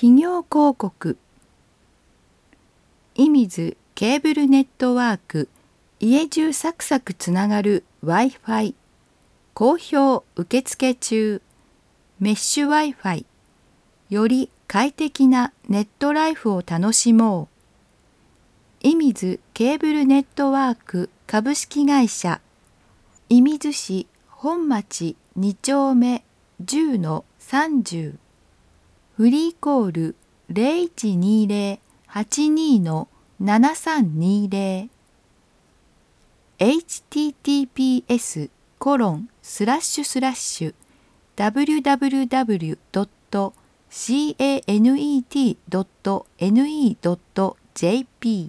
企業広告。射水ケーブルネットワーク、家中サクサクつながる Wi-Fi、好評受付中、メッシュ Wi-Fi、より快適なネットライフを楽しもう。射水ケーブルネットワーク株式会社、射水市本町2丁目 10-30、フリーコール 0120-82-7320 https://www.canet.ne.jp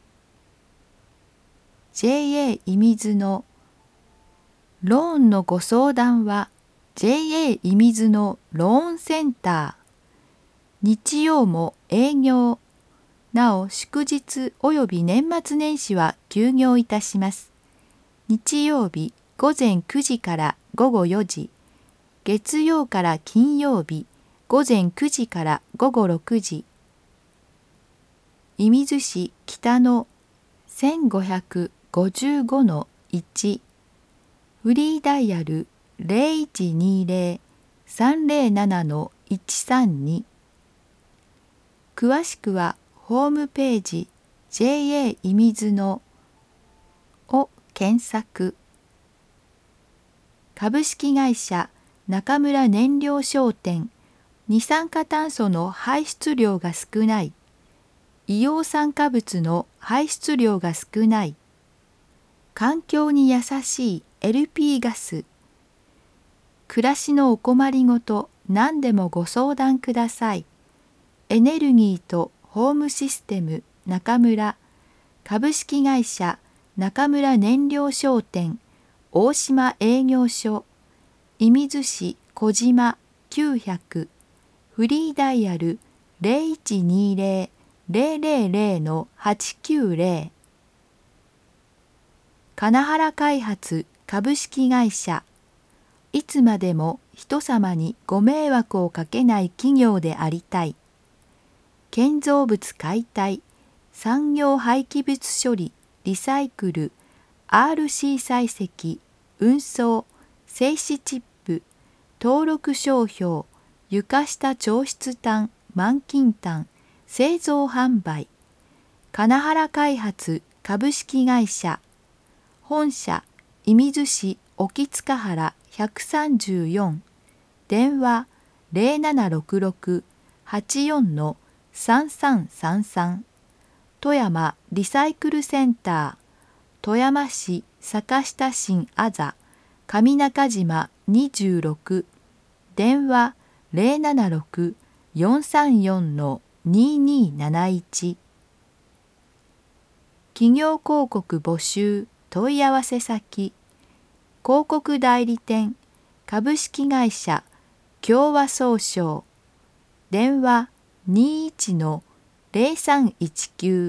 JA 射水のローンのご相談は JA 射水のローンセンター。日曜も営業。なお祝日および年末年始は休業いたします。日曜日午前9時から午後4時。月曜から金曜日午前9時から午後6時。射水市北の1555-1。フリーダイヤル 0120-307-132。詳しくはホームページ JA 射水のを検索。株式会社中村燃料商店、二酸化炭素の排出量が少ない、硫黄酸化物の排出量が少ない、環境に優しい LP ガス。暮らしのお困りごと何でもご相談ください。エネルギーとホームシステム中村、株式会社中村燃料商店、大島営業所、射水市小島900、フリーダイヤル 0120-000-890。金原開発株式会社、いつまでも人様にご迷惑をかけない企業でありたい。建造物解体、産業廃棄物処理、リサイクル、RC 採石、運送、静止チップ、登録商標、床下調湿炭、満金炭、製造販売。金原開発株式会社、本社、射水市沖塚原134、電話0766-84-3333、富山リサイクルセンター、富山市坂下新あざ上中島26、電話076-434-2271。企業広告募集問い合わせ先、広告代理店株式会社共和総商、電話21-0319。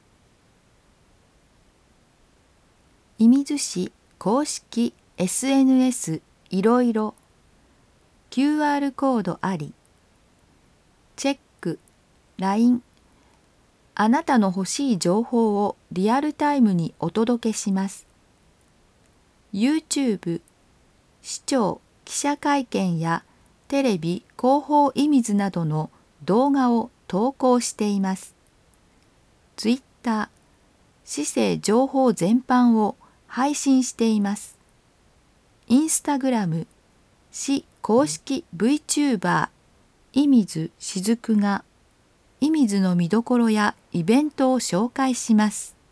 射水市公式 SNS いろいろ QR コードあり。チェック LINE。 あなたの欲しい情報をリアルタイムにお届けします。YouTube、市長記者会見やテレビ広報射水などの動画を投稿しています。Twitter、市政情報全般を配信しています。Instagram、市公式 VTuber、射水しずくが、射水の見どころやイベントを紹介します。